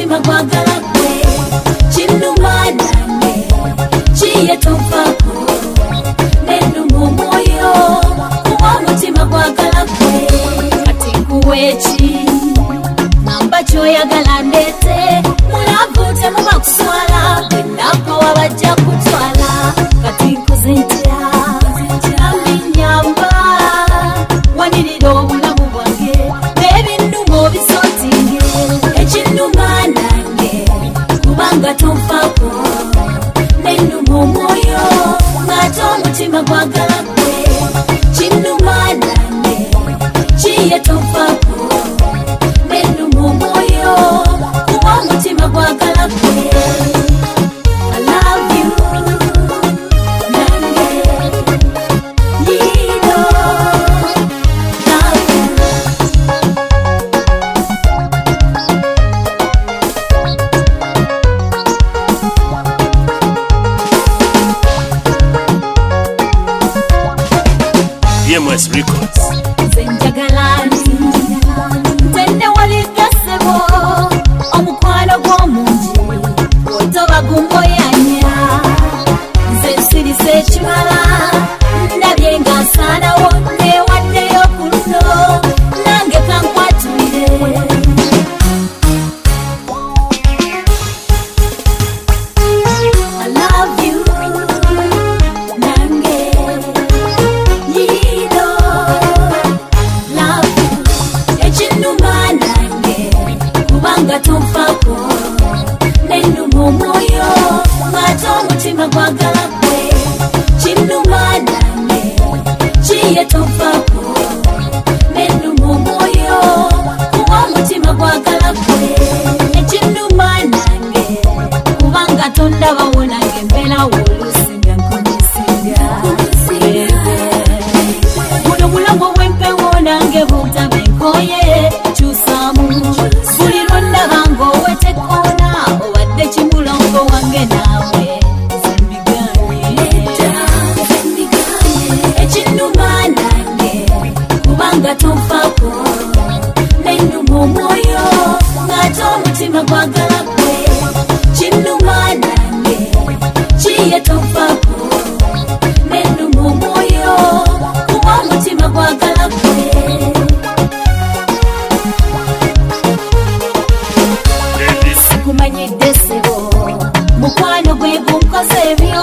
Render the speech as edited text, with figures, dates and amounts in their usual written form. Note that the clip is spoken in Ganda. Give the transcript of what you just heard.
mutima gwagala gwe kinuma nange kiye tovako nenuma omwoyo kuba mutima gwagala gwe kati kuweki namba kyoyagala ndete mulavu temuba kuswala bwenako wabajja kutwala kati nkoze ntya nyamba wanirira obulamu bwange n'ebinuma obisotinge ekinuma nange kubanga tonfako nenuma omwoyo ng'ate omutima gwagala gwe kinuma nange kiye tonfako nenuma omwoyo kuba omutima gwagala gwe I love you nange yino love you DMS Records. Zenjagalani Tende waligasebo Omukwano gw'omungi Otoba gumboyanya Nze nsirise ekimala Ndabye nga nsaanawo newaddeyo ku luno nange kankwatulire I love you nange yino love you ekinuma nange kubanga tonfako nenuma omwoyo ng'ate omutima gwagala gwe kinuma nange kiye tonfako nenuma omwoyo kuba omutima gwagala gwe ekinuma nange kubanga tondabawo nange mbeerawo olusinga nkumisinga buno bulamu bwempewo nange butabe nkoye kyusaamu buli lwondaba ng'owetekoona obadde kimulongo wange naawe ekinuma nange kubanga tonfako nenuma omwoyo ng'ate omutima gwagala gwe kinuma nange kiye tonfako nenuma omwoyo kuba omutima gwagala gwe kumanyidde sebo mukwano gwe gunkoze ebyo